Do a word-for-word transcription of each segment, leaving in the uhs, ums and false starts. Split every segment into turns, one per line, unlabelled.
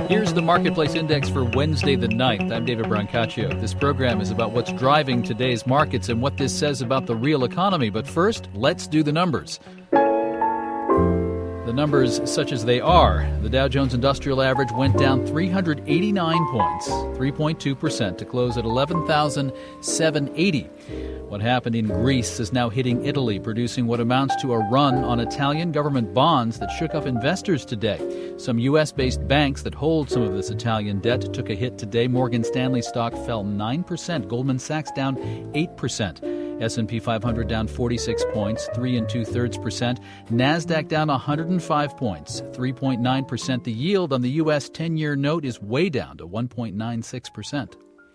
Here's the Marketplace Index for Wednesday the ninth. I'm David Brancaccio. This program is about what's driving today's markets and what this says about the real economy. But first, let's do the numbers. The numbers such as they are. The Dow Jones Industrial Average went down three hundred eighty-nine points, three point two percent, to close at eleven thousand seven hundred eighty. What happened in Greece is now hitting Italy, producing what amounts to a run on Italian government bonds that shook up investors today. Some U S-based banks that hold some of this Italian debt took a hit today. Morgan Stanley stock fell nine percent. Goldman Sachs down eight percent. S and P five hundred down forty-six points, three and two-thirds percent. NASDAQ down one hundred five points, three point nine percent. The yield on the U S ten-year note is way down to one point nine six percent.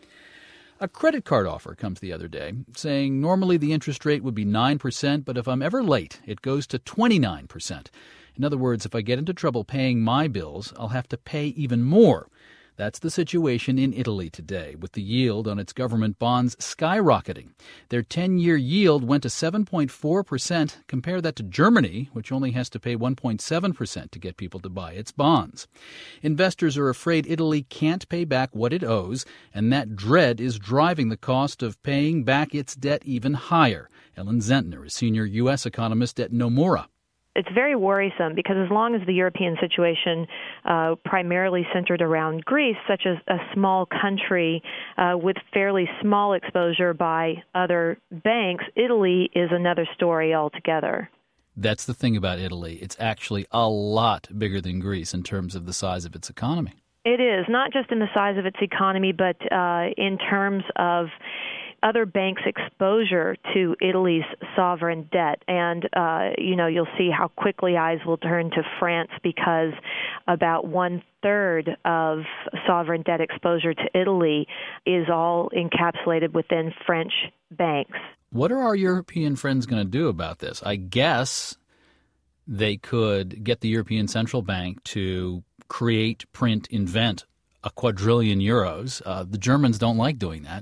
A credit card offer comes the other day saying normally the interest rate would be nine percent, but if I'm ever late, it goes to twenty-nine percent. In other words, if I get into trouble paying my bills, I'll have to pay even more. That's the situation in Italy today, with the yield on its government bonds skyrocketing. Their ten-year yield went to seven point four percent. Compare that to Germany, which only has to pay one point seven percent to get people to buy its bonds. Investors are afraid Italy can't pay back what it owes, and that dread is driving the cost of paying back its debt even higher. Ellen Zentner is senior U S economist at Nomura.
It's very worrisome because as long as the European situation uh, primarily centered around Greece, such as a small country uh, with fairly small exposure by other banks, Italy is another story altogether.
That's the thing about Italy. It's actually a lot bigger than Greece in terms of the size of its economy.
It is, not just in the size of its economy, but uh, in terms of other banks' exposure to Italy's sovereign debt. And, uh, you know, you'll see how quickly eyes will turn to France because about one-third of sovereign debt exposure to Italy is all encapsulated within French banks.
What are our European friends going to do about this? I guess they could get the European Central Bank to create, print, invent a quadrillion euros. Uh, the Germans don't like doing that.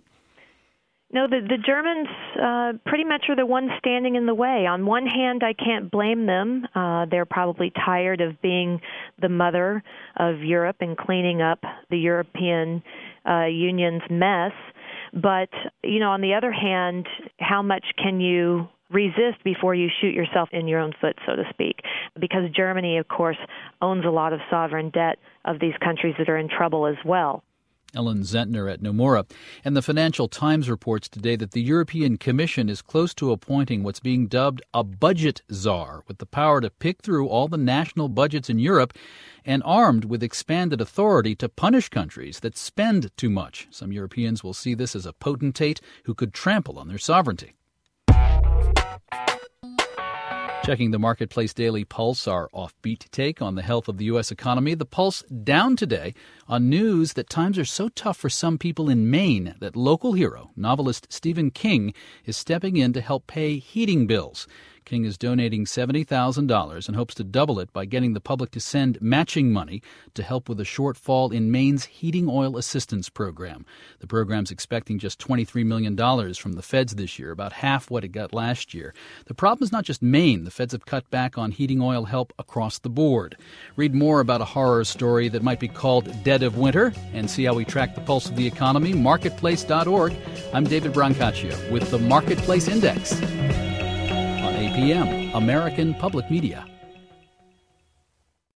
No, the, the Germans uh, pretty much are the ones standing in the way. On one hand, I can't blame them. Uh, they're probably tired of being the mother of Europe and cleaning up the European uh, Union's mess. But, you know, on the other hand, how much can you resist before you shoot yourself in your own foot, so to speak? Because Germany, of course, owns a lot of sovereign debt of these countries that are in trouble as well.
Ellen Zentner at Nomura. And the Financial Times reports today that the European Commission is close to appointing what's being dubbed a budget czar, with the power to pick through all the national budgets in Europe and armed with expanded authority to punish countries that spend too much. Some Europeans will see this as a potentate who could trample on their sovereignty. Checking the Marketplace Daily Pulse, our offbeat take on the health of the U S economy. The Pulse down today on news that times are so tough for some people in Maine that local hero, novelist Stephen King, is stepping in to help pay heating bills. King is donating seventy thousand dollars and hopes to double it by getting the public to send matching money to help with a shortfall in Maine's heating oil assistance program. The program's expecting just twenty-three million dollars from the feds this year, about half what it got last year. The problem is not just Maine. The feds have cut back on heating oil help across the board. Read more about a horror story that might be called Dead of Winter and see how we track the pulse of the economy. Marketplace dot org. I'm David Brancaccio with the Marketplace Index. On A P M, American Public Media.